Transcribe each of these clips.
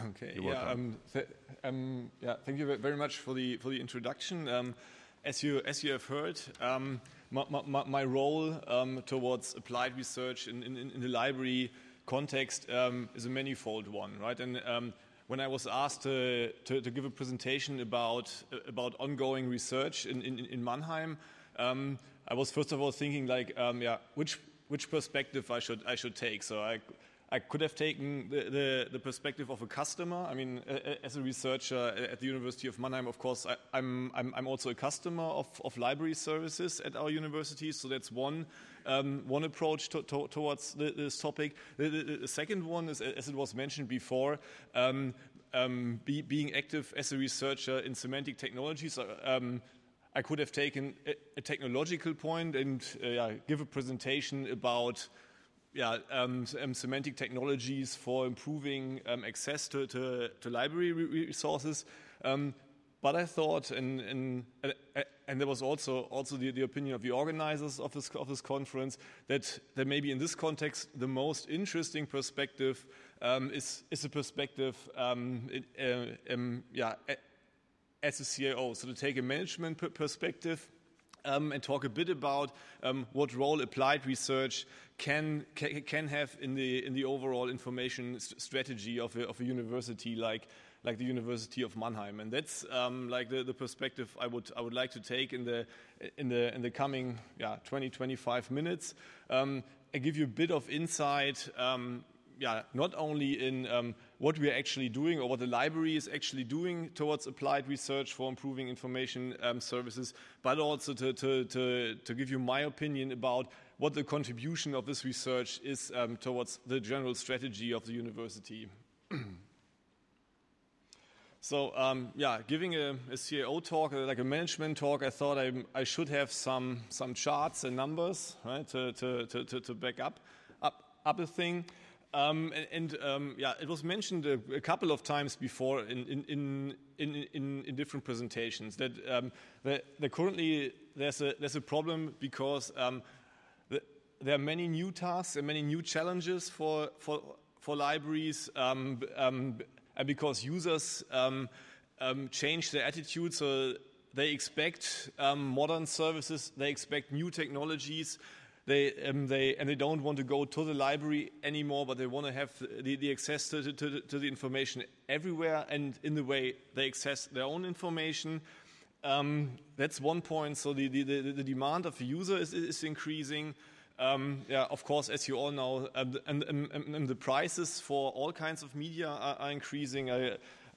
Okay. You're welcome. Thank you very much for the introduction. As you have heard, my role towards applied research in the library context is a manifold one, right? And when I was asked to give a presentation about ongoing research in Mannheim, I was first of all thinking like, which perspective I should take. So I could have taken the perspective of a customer. I mean, as a researcher at the University of Mannheim, of course, I'm also a customer of library services at our university. So that's one approach towards this topic. The second one is, as it was mentioned before, being active as a researcher in semantic technologies. I could have taken a technological point and give a presentation about semantic technologies for improving access to library resources. But I thought, and there was also the opinion of the organizers of this conference, that maybe in this context the most interesting perspective is a perspective as a CIO. So to take a management perspective and talk a bit about what role applied research can have in the overall information strategy of a university like the University of Mannheim, and that's like the perspective I would like to take in the coming 20-25 minutes. I give you a bit of insight. Not only in what we are actually doing or what the library is actually doing towards applied research for improving information services, but also to give you my opinion about what the contribution of this research is towards the general strategy of the university. So, giving a CIO talk, like a management talk, I thought I should have some charts and numbers, right, to back up a thing. It was mentioned a couple of times before in different presentations that currently there's a problem because there are many new tasks and many new challenges for libraries, and because users change their attitude, so they expect modern services, they expect new technologies. They don't want to go to the library anymore, but they want to have the access to the information everywhere and in the way they access their own information. That's one point. So the demand of the user is increasing. Of course, as you all know, and the prices for all kinds of media are increasing. I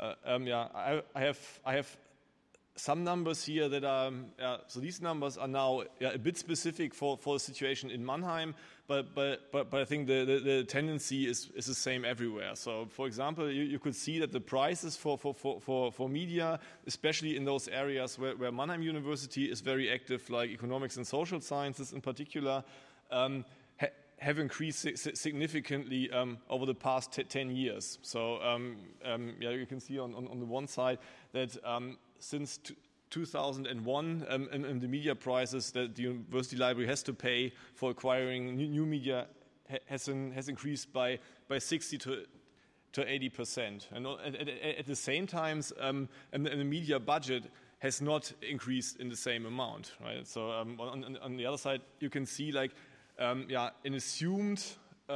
have some numbers here that are, so these numbers are now a bit specific for the situation in Mannheim, but I think the tendency is the same everywhere. So, for example, you could see that the prices for media, especially in those areas where Mannheim University is very active, like economics and social sciences in particular, have increased significantly over the past 10 years. So, you can see on the one side that since 2001, and the media prices that the university library has to pay for acquiring new media has increased by 60 to 80%. And at the same time, and the media budget has not increased in the same amount, right? So on the other side, you can see like an assumed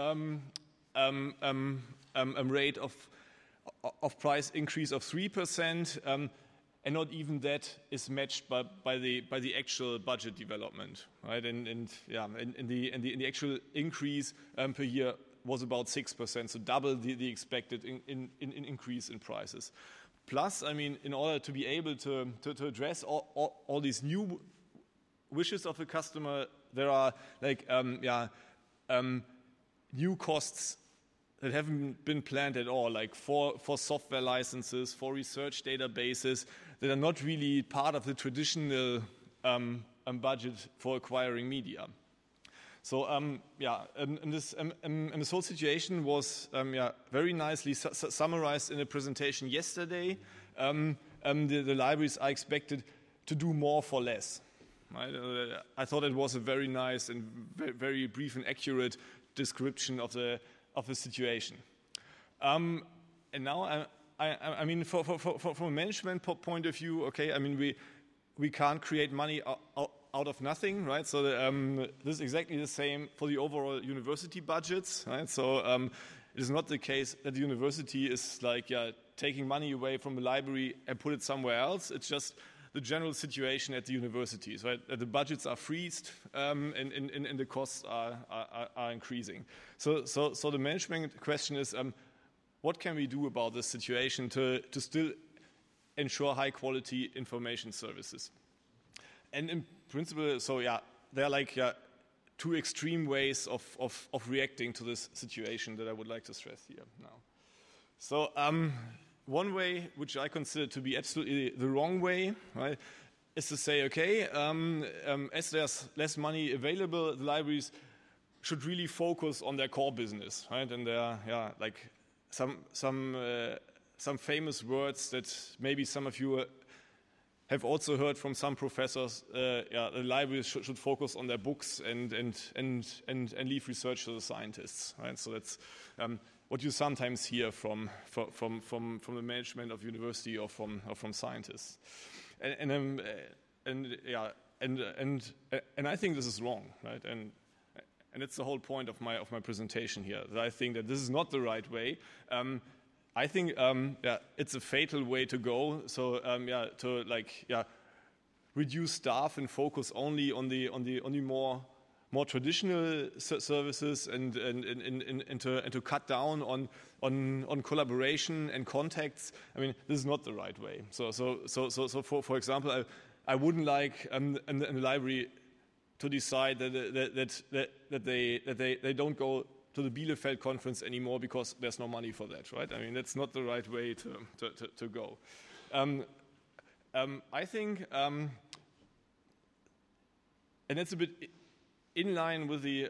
rate of price increase of 3%. And not even that is matched by the actual budget development, right? And the actual increase per year was about 6%, so double the expected increase in prices. Plus, I mean, in order to be able to address all these new wishes of the customer, there are like new costs that haven't been planned at all, like for software licenses, for research databases that are not really part of the traditional budget for acquiring media. So this whole situation was very nicely summarized in a presentation yesterday. The libraries are expected to do more for less. Right? I thought it was a very nice and very brief and accurate description of the situation. And now I mean, from a management point of view, okay, I mean, we can't create money out of nothing, right? So this is exactly the same for the overall university budgets, right? So it is not the case that the university is like taking money away from the library and put it somewhere else. It's just the general situation at the universities, right? The budgets are freezed and the costs are increasing. So the management question is, what can we do about this situation to still ensure high quality information services? And in principle, so there are like two extreme ways of reacting to this situation that I would like to stress here now. So one way, which I consider to be absolutely the wrong way, right, is to say, okay, as there's less money available, the libraries should really focus on their core business, right? And there are like some famous words that maybe some of you have also heard from some professors. The libraries should focus on their books and leave research to the scientists, right? So that's what you sometimes hear from the management of university or from scientists, and I think this is wrong, right? And that's the whole point of my presentation here. That I think that this is not the right way. I think it's a fatal way to go. So reduce staff and focus only on the more traditional services and to cut down on collaboration and contacts. I mean, this is not the right way. So for example, I wouldn't like in the library to decide that they don't go to the Bielefeld conference anymore because there's no money for that, right? I mean, that's not the right way to go. I think, and it's a bit in line with the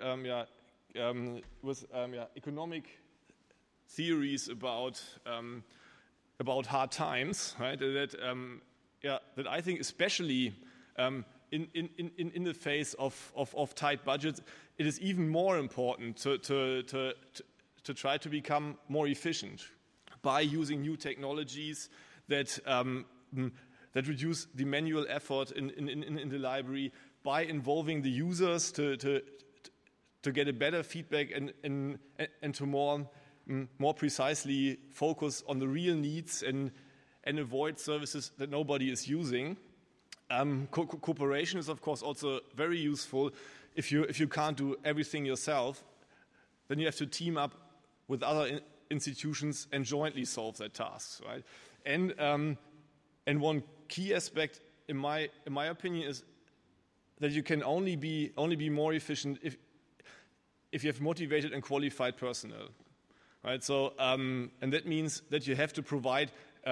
economic theories about hard times, right? That I think especially in the face of tight budgets, it is even more important to try to become more efficient by using new technologies that reduce the manual effort in the library, by involving the users to get a better feedback and to more precisely focus on the real needs and avoid services that nobody is using. Cooperation is, of course, also very useful. If you can't do everything yourself, then you have to team up with other institutions and jointly solve their tasks, right? And one key aspect, in my opinion, is that you can only be more efficient if you have motivated and qualified personnel, right? So and that means that you have to provide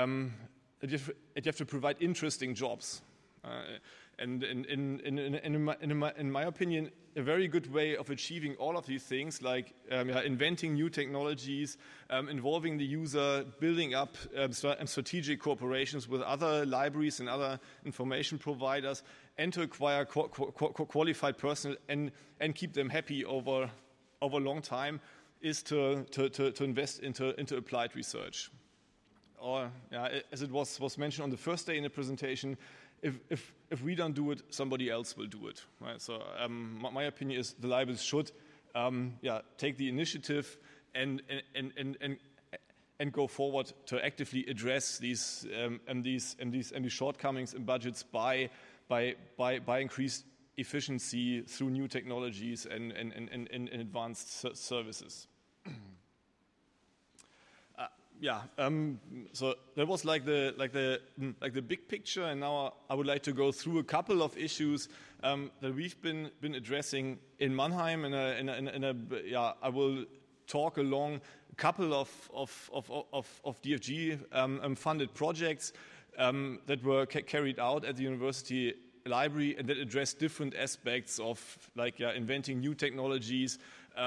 interesting jobs. And in my opinion, a very good way of achieving all of these things, like inventing new technologies, involving the user, building up strategic cooperations with other libraries and other information providers, and to acquire qualified personnel and keep them happy over a long time, is to invest into applied research. Or as it was mentioned on the first day in the presentation, if we don't do it, somebody else will do it, right? So my opinion is the libraries should take the initiative and go forward to actively address these shortcomings in budgets by increased efficiency through new technologies and advanced services. So that was like the big picture, and now I would like to go through a couple of issues that we've been addressing in Mannheim, and I will talk along a couple of DFG funded projects that were carried out at the university library and that address different aspects of inventing new technologies,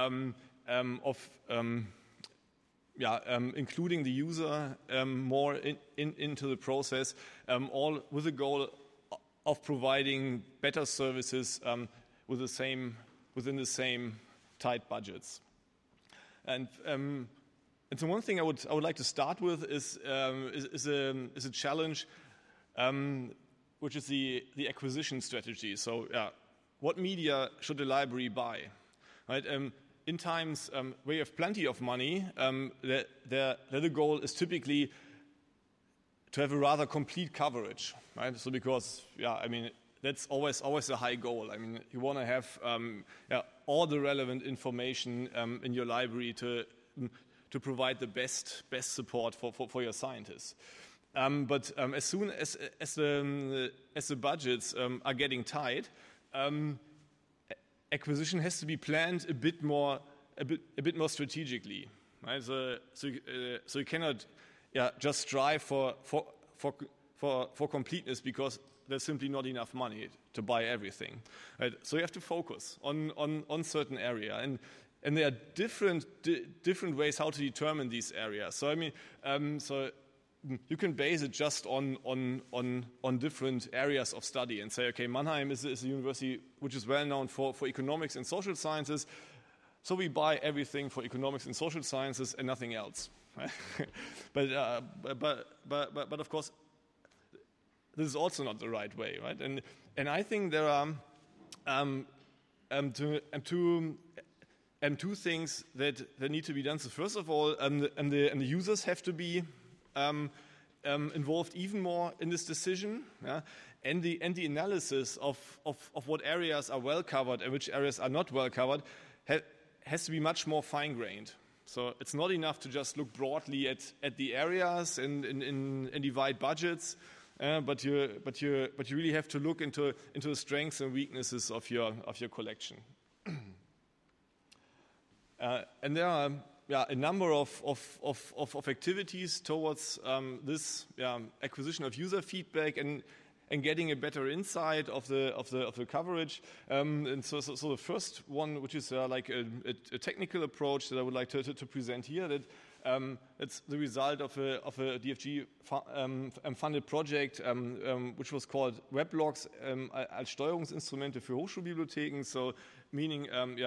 including the user more into the process, all with the goal of providing better services within the same tight budgets. And And so one thing I would like to start with is a challenge, which is the acquisition strategy. So what media should the library buy? Right? In times where you have plenty of money, the goal is typically to have a rather complete coverage, right? So because that's always a high goal. I mean, you want to have all the relevant information in your library to provide the best support for your scientists. But as soon as the budgets are getting tight, acquisition has to be planned a bit more strategically, right? So you cannot just strive for completeness because there's simply not enough money to buy everything, right? So you have to focus on certain area, and there are different ways how to determine these areas. So so you can base it just on different areas of study and say, okay, Mannheim is a university which is well known for economics and social sciences, so we buy everything for economics and social sciences and nothing else. But of course, this is also not the right way, right? And I think there are two things that need to be done. So first of all, the users have to be involved even more in this decision, and the analysis of what areas are well covered and which areas are not well covered has to be much more fine-grained. So it's not enough to just look broadly at the areas and divide budgets, but you really have to look into the strengths and weaknesses of your collection. And there are a number of activities towards this acquisition of user feedback and getting a better insight of the coverage. And so the first one, which is like a technical approach that I would like to present here, that it's the result of a DFG funded project, which was called Weblogs als Steuerungsinstrumente für Hochschulbibliotheken. So meaning,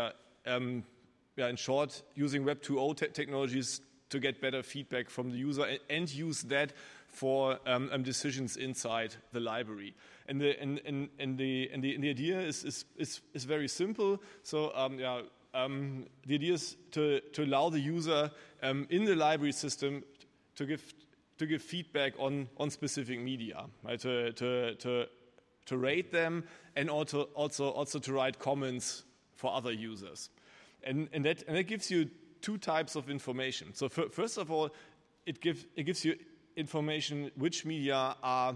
in short, using Web 2.0 technologies to get better feedback from the user and use that for decisions inside the library. And the idea is very simple. So the idea is to allow the user in the library system to give feedback on specific media, right? To rate them and also to write comments for other users. And that gives you two types of information. So first of all, it gives you information which media are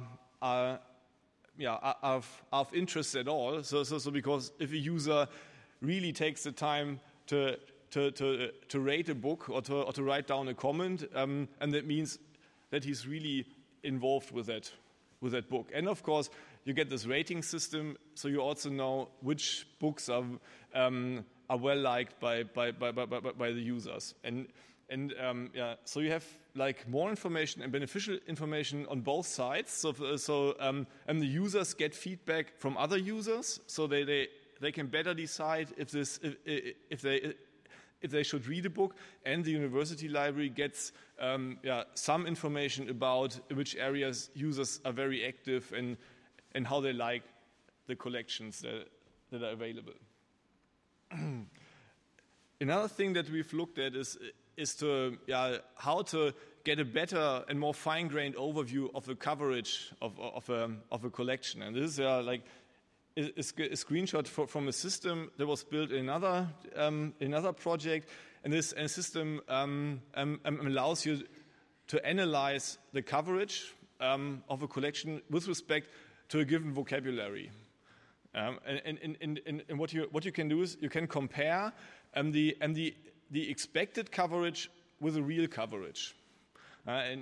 of interest at all. So because if a user really takes the time to rate a book or to write down a comment, and that means that he's really involved with that book. And of course, you get this rating system, so you also know which books are well liked by the users. So you have like more information and beneficial information on both sides. So the users get feedback from other users, so they can better decide if they should read a book, and the university library gets some information about which areas users are very active and how they like the collections that are available. Another thing that we've looked at is how to get a better and more fine-grained overview of the coverage of a collection. And this is a screenshot from a system that was built in another project. And this system allows you to analyze the coverage of a collection with respect to a given vocabulary. And what you can do is you can compare the expected coverage with the real coverage, and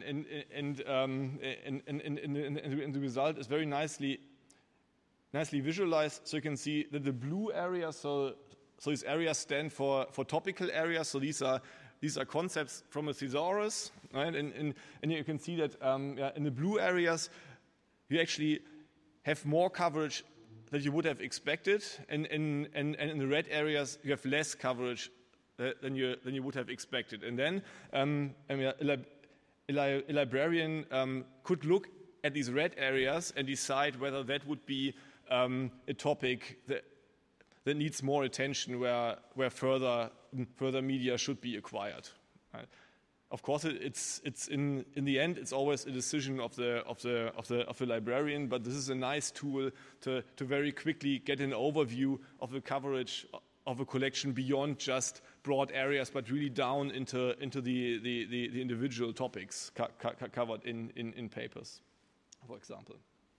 the result is very nicely visualized. So you can see that the blue areas, so these areas stand for topical areas. So these are concepts from a thesaurus, right? And you can see that in the blue areas you actually have more coverage that you would have expected, and in the red areas you have less coverage than you would have expected. And then a librarian could look at these red areas and decide whether that would be a topic that needs more attention, where further media should be acquired. Right? Of course, it's in the end, it's always a decision of the librarian. But this is a nice tool to very quickly get an overview of the coverage of a collection beyond just broad areas, but really down into the individual topics covered in papers, for example.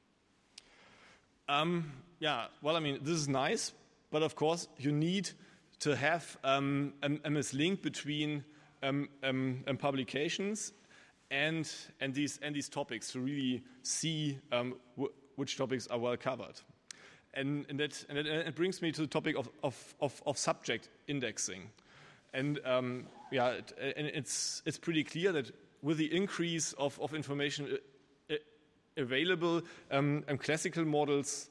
Well, I mean, this is nice, but of course, you need to have a link between publications and these topics to really see which topics are well covered. And it brings me to the topic of subject indexing. And it's pretty clear that with the increase of information available, classical models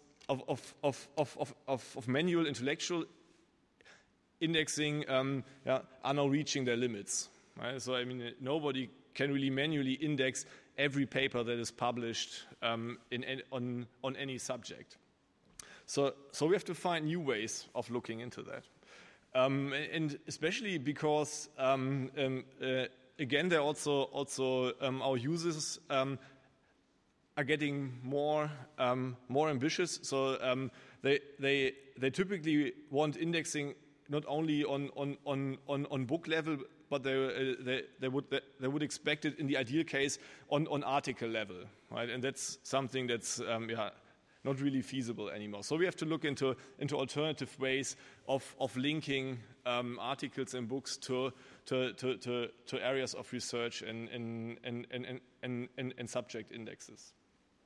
of manual intellectual indexing are now reaching their limits. Right? So I mean, nobody can really manually index every paper that is published on any subject. So we have to find new ways of looking into that, and especially because again, there also our users are getting more ambitious. So they typically want indexing not only on book level, but they would expect it in the ideal case on article level, right? And that's something that's not really feasible anymore. So we have to look into alternative ways of linking articles and books to areas of research and subject indexes.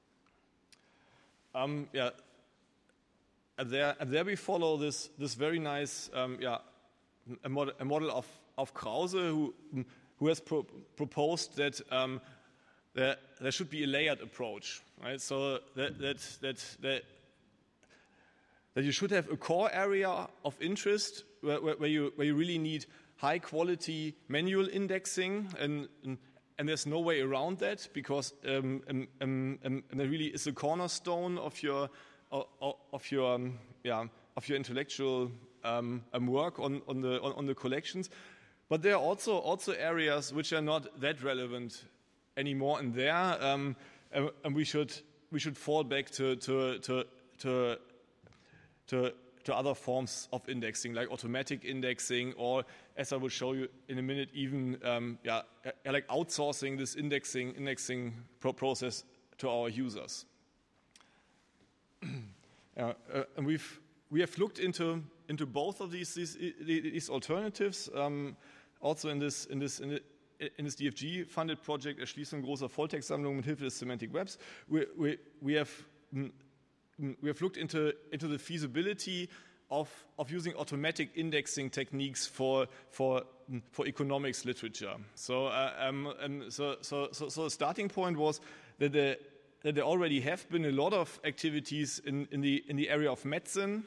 And there we follow this very nice a model of Krause, who has proposed that there should be a layered approach, right? So that you should have a core area of interest where you really need high quality manual indexing, and there's no way around that, because there really is a cornerstone of your intellectual work on the collections. But there are also areas which are not that relevant anymore, and there and we should fall back to other forms of indexing, like automatic indexing, or, as I will show you in a minute, even like outsourcing this indexing process to our users. And we have looked into both of these alternatives. Also in this DFG-funded project Erschließung großer Volltextsammlungen mit Hilfe des Semantic Webs, we have looked into the feasibility of using automatic indexing techniques for economics literature. So the starting point was that there already have been a lot of activities in the area of medicine,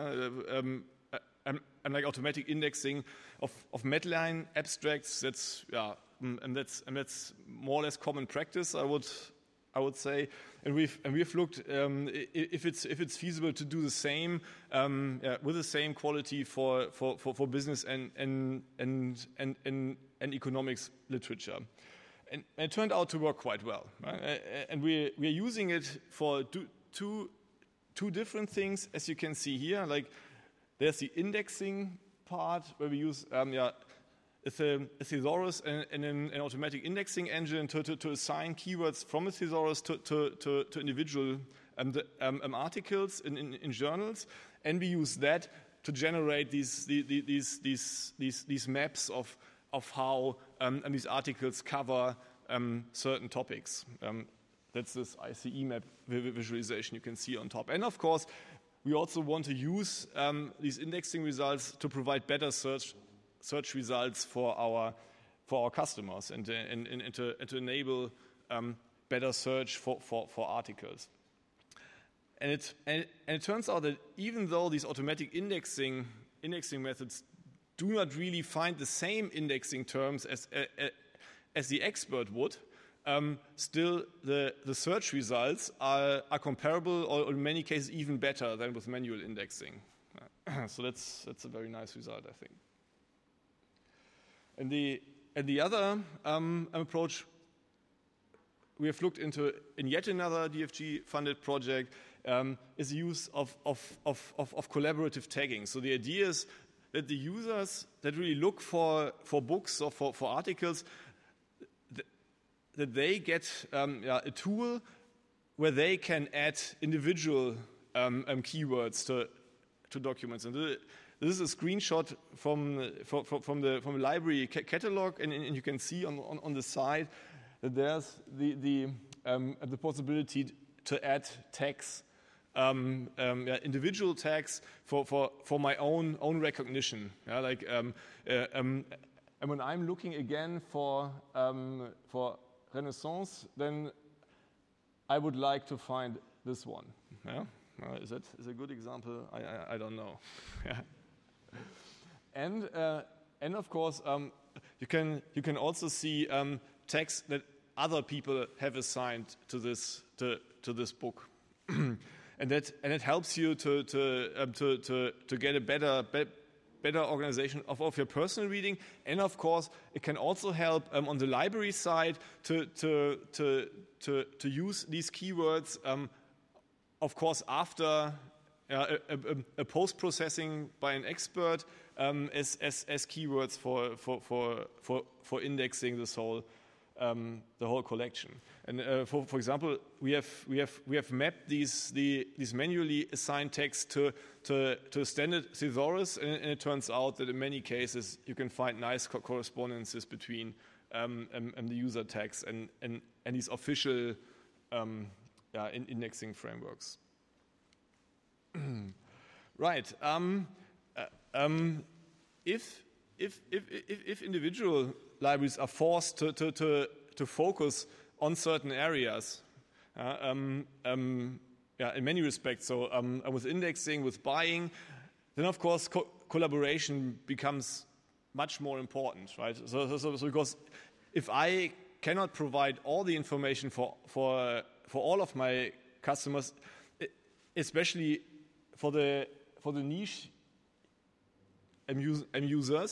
and like automatic indexing of Medline abstracts. That's more or less common practice, I would say. And we've looked if it's feasible to do the same with the same quality for business and economics literature. And it turned out to work quite well. Right? And we're using it for two different things, as you can see here. Like, there's the indexing part where we use a thesaurus and an automatic indexing engine to assign keywords from a thesaurus to individual articles in journals, and we use that to generate these maps of how these articles cover certain topics. That's this ICE map visualization you can see on top. And of course, we also want to use these indexing results to provide better search results for our customers and to enable better search for articles. And it turns out that even though these automatic indexing methods do not really find the same indexing terms as the expert would, still the search results are comparable, or in many cases even better than with manual indexing. So that's a very nice result, I think. And the other approach we have looked into in yet another DFG-funded project is the use of collaborative tagging. So the idea is that the users that really look for books or for articles, that they get a tool where they can add individual keywords to documents. And this is a screenshot from the library catalog, and you can see on the side that there's the possibility to add tags, individual tags for my own recognition. Yeah, like and when I'm looking again for Renaissance, then I would like to find this one. Yeah? Is a good example? I don't know. And of course, you can also see tags that other people have assigned to this book, and it helps you to get a better organization of your personal reading. And of course, it can also help on the library side to use these keywords. Of course, after a post-processing by an expert as keywords for indexing this whole the whole collection. And for example, we have mapped these manually assigned tags to standard thesaurus, and it turns out that in many cases you can find nice correspondences between the user tags and these official indexing frameworks. Right. If individual libraries are forced to focus on certain areas, in many respects, so with indexing, with buying, then of course collaboration becomes much more important, right? So because if I cannot provide all the information for all of my customers, especially for the niche users,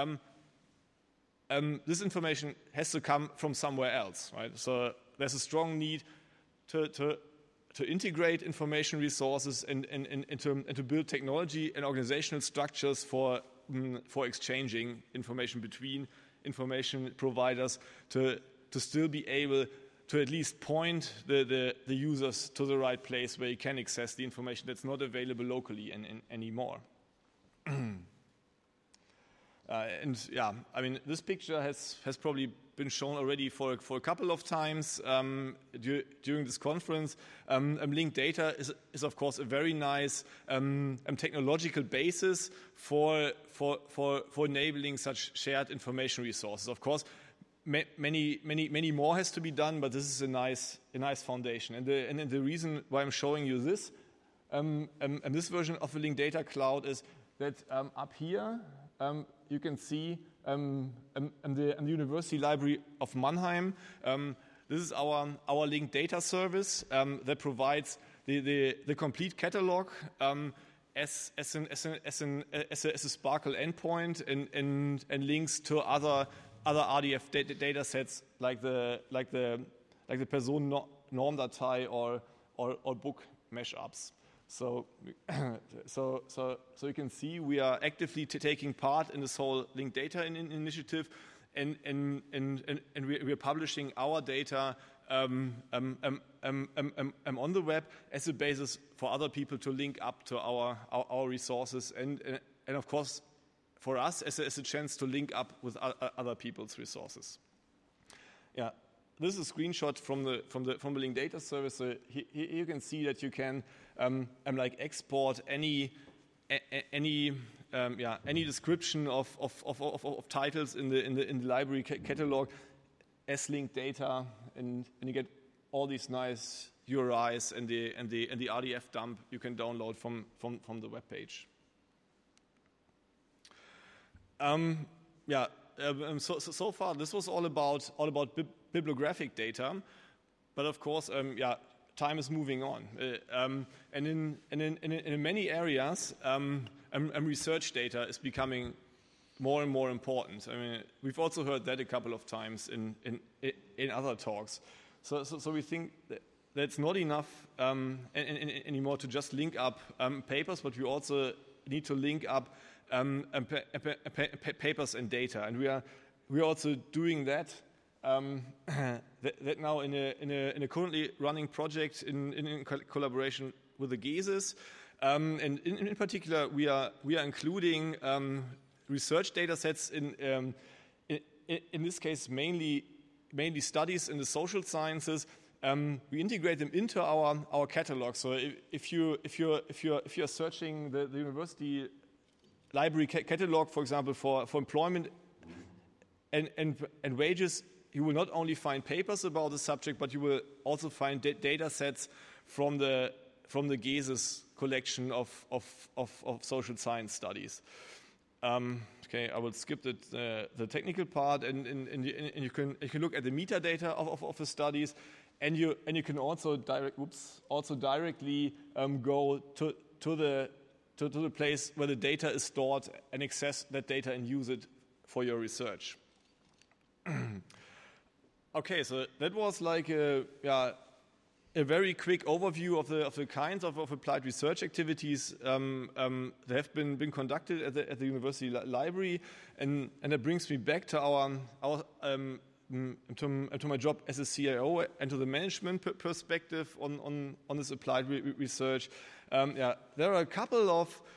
this information has to come from somewhere else, right? So there's a strong need to integrate information resources and to build technology and organizational structures for exchanging information between information providers to still be able to at least point the users to the right place where you can access the information that's not available locally anymore. And yeah, I mean, this picture has probably been shown already for a couple of times during this conference. Linked data is of course a very nice technological basis for enabling such shared information resources. Of course, many more has to be done, but this is a nice foundation. And the reason why I'm showing you this and this version of the Linked Data Cloud is that up here you can see the University Library of Mannheim. This is our linked data service that provides the complete catalog as a SPARQL endpoint and links to other RDF data sets like the Personen-Normdatei or book mashups. So you can see we are actively taking part in this whole linked data initiative, and we are publishing our data on the web as a basis for other people to link up to our resources, and of course for us as a chance to link up with other people's resources. Yeah. This is a screenshot from the linked data service. So here you can see that you can export any description of titles in the library catalog as linked data, and you get all these nice URIs and the RDF dump you can download from the web page. So far this was all about bibliographic data, but of course, time is moving on, and in many areas, research data is becoming more and more important. I mean, we've also heard that a couple of times in other talks. So we think that it's not enough anymore to just link up papers, but we also need to link up papers and data, and we are also doing that. That now in a currently running project in collaboration with the GESIS, and in particular we are including research data sets in this case mainly studies in the social sciences. We integrate them into our catalog. So if you're searching the university library catalog, for example, for employment and wages, you will not only find papers about the subject, but you will also find data sets from the GESIS collection of social science studies. Okay, I will skip the technical part, and you can look at the metadata of the studies, and you can also directly go to the place where the data is stored and access that data and use it for your research. Okay, so that was like a very quick overview of the kinds of applied research activities that have been conducted at the university library, and that brings me back to to my job as a CIO and to the management perspective on this applied research. There are a couple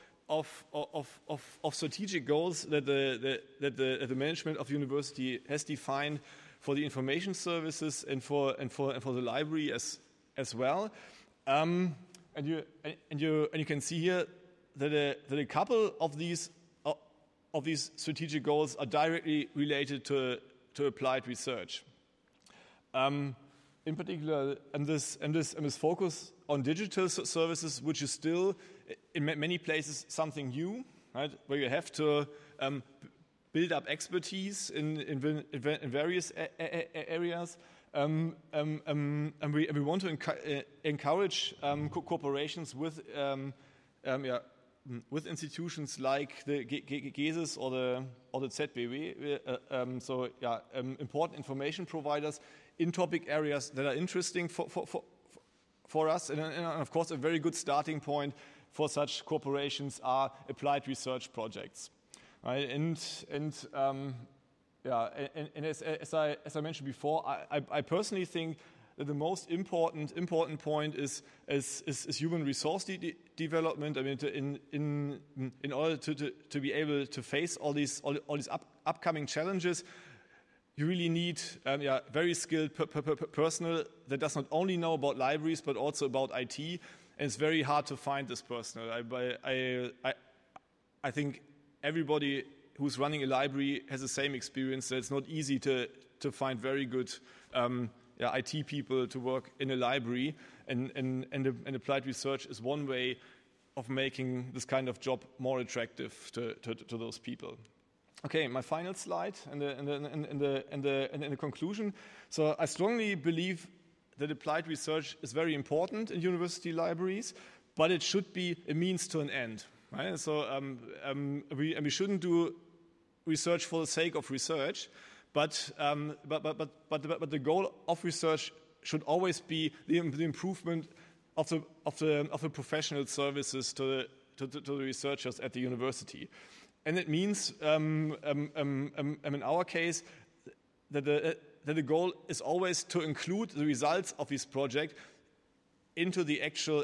of strategic goals that the management of the university has defined for the information services and for the library as well. And you can see here that a couple of these strategic goals are directly related to applied research. In particular, and this focus on digital services, which is still in many places something new, right? Where you have to build up expertise in various areas, and we want to encourage cooperations with institutions like the GESIS or the ZBW. Important information providers in topic areas that are interesting for us, and of course a very good starting point for such corporations are applied research projects, right? As I mentioned before, I personally think that the most important point is human resource development. I mean, in order to be able to face all these upcoming challenges, you really need very skilled personnel that does not only know about libraries but also about IT, and it's very hard to find this personnel. I think everybody who's running a library has the same experience, that it's not easy to find very good IT people to work in a library, and applied research is one way of making this kind of job more attractive to those people. Okay, my final slide and the conclusion. So I strongly believe that applied research is very important in university libraries, but it should be a means to an end, right? So we shouldn't do research for the sake of research, but the goal of research should always be the improvement of the professional services to the researchers at the university. And it means, in our case, that the goal is always to include the results of this project into the actual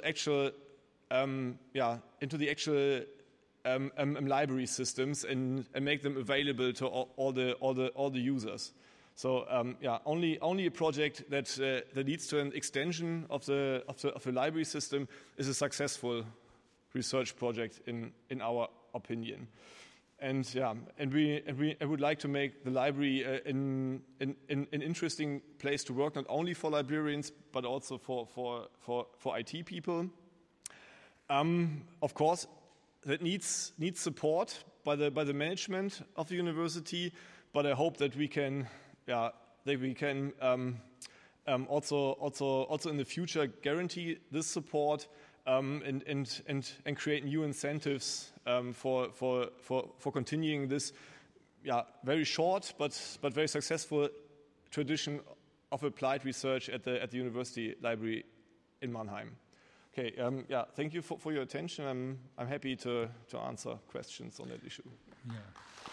library systems and make them available to all the users. So only a project that leads to an extension of the library system is a successful research project in our opinion. And we would like to make the library an interesting place to work, not only for librarians but also for IT people. Of course, that needs support by the management of the university. But I hope that we can also in the future guarantee this support and create new incentives for continuing this very short but very successful tradition of applied research at the University Library in Mannheim. Okay, thank you for your attention. I'm happy to answer questions on that issue. Yeah.